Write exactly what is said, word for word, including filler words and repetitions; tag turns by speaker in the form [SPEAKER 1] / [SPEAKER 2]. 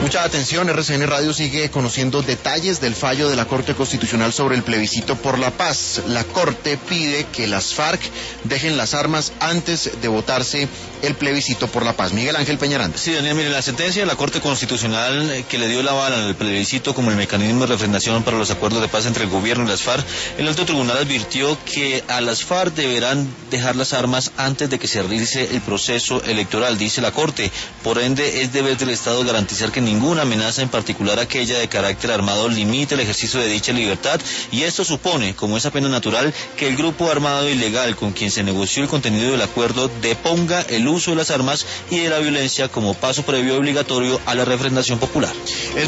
[SPEAKER 1] Mucha atención, R C N Radio sigue conociendo detalles del fallo de la Corte Constitucional sobre el plebiscito por la paz. La Corte pide que las FARC dejen las armas antes de votarse el plebiscito por la paz. Miguel Ángel Peñaranda.
[SPEAKER 2] Sí, Daniel, mire, la sentencia de la Corte Constitucional que le dio la bala al plebiscito como el mecanismo de refrendación para los acuerdos de paz entre el gobierno y las FARC, el alto tribunal advirtió que a las FARC deberán dejar las armas antes de que se realice el proceso electoral, dice la Corte. Por ende, es deber del Estado garantizar que ninguna amenaza, en particular aquella de carácter armado, limite el ejercicio de dicha libertad, y esto supone, como es apenas natural, que el grupo armado ilegal con quien se negoció el contenido del acuerdo deponga el uso de las armas y de la violencia como paso previo obligatorio a la refrendación popular.